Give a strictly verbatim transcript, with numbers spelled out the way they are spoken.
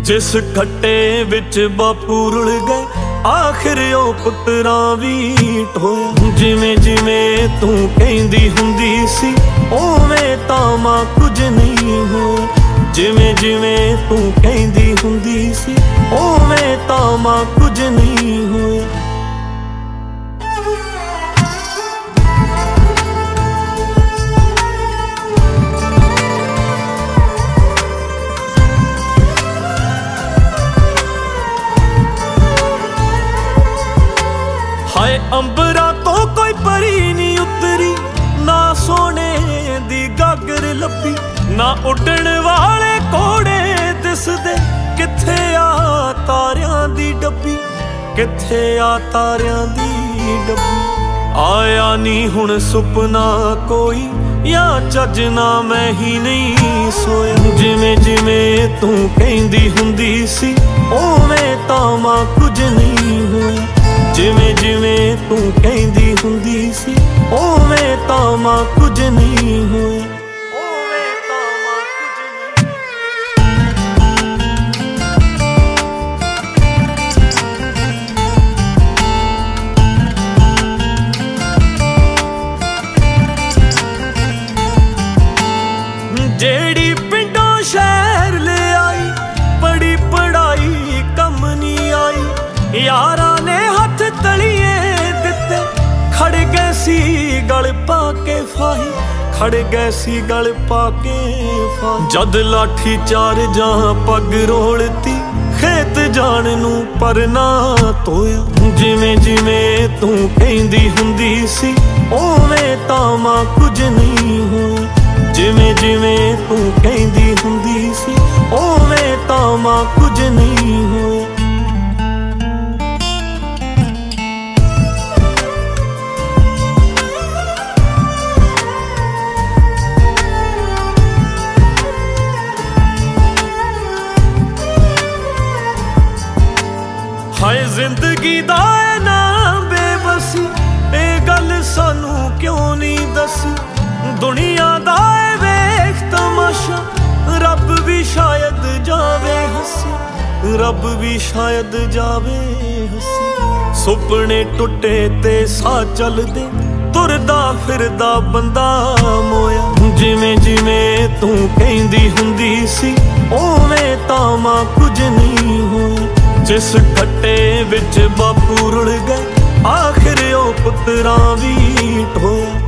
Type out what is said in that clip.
जिस खट्टे विच बापू रुल गए आखिर ओ पुत्तरां भी ढोया। जिवें जिवें तू कहंदी हुंदी सी उवें तां मां कुछ नहीं होया। जिवें जिवें तू कहंदी हुंदी सी उवें तां मां कुछ नहीं होया। हाय अंबरा तो कोई परी नहीं उतरी, ना सोने दी गागर लब्भी, ना उड़न वाले कोड़े दिसदे, किथे आ तारियां दी डब्बी, किथे आ तारियां दी डब्बी। आया नी हुण सुपना कोई या चजना मैं ही नहीं सोया। जिवें जिवें तू कहंदी हुंदी सी उवें तां मां कुछ नहीं होया। जिवें जिवें तू कहंदी हुंदी सी उवें तां मां कुछ नहीं होया। उवें तां मां कुछ नहीं। जेड़ी पिंडों शहर ले आई बड़ी पढ़ाई कम नहीं आई। यारा ने हथ तलिए दिते खड़ गए सी गल पाके फाही, खड़ गए सी गल पाके फाही। जद लाठी चार जहां पग रोलती खेत जान नू पर ना तोया। जिवें जिवें तू कहंदी हुंदी सी उवें तां मां कुछ नहीं होया। जिवें जिवें तू कहंदी हुंदी सी उवें तां मां कुछ नहीं होया। हाय जिंदगी दा ऐ नाम बेबसी, ए गल सानू क्यों नहीं दसी। दुनिया दा ऐ वेख तमाशा, रब भी शायद जावे हसी, रब भी शायद जावे हसी। सुपने टुटे ते सा चलदे तुरदा फिरदा बंदा मोया। जिवें जिवें तू कहंदी हुंदी सी उवें तां मां कुछ नहीं होया। जिस खट्टे विच बापू रुल गए आखिर ओ पुत्तरां भी ढोया।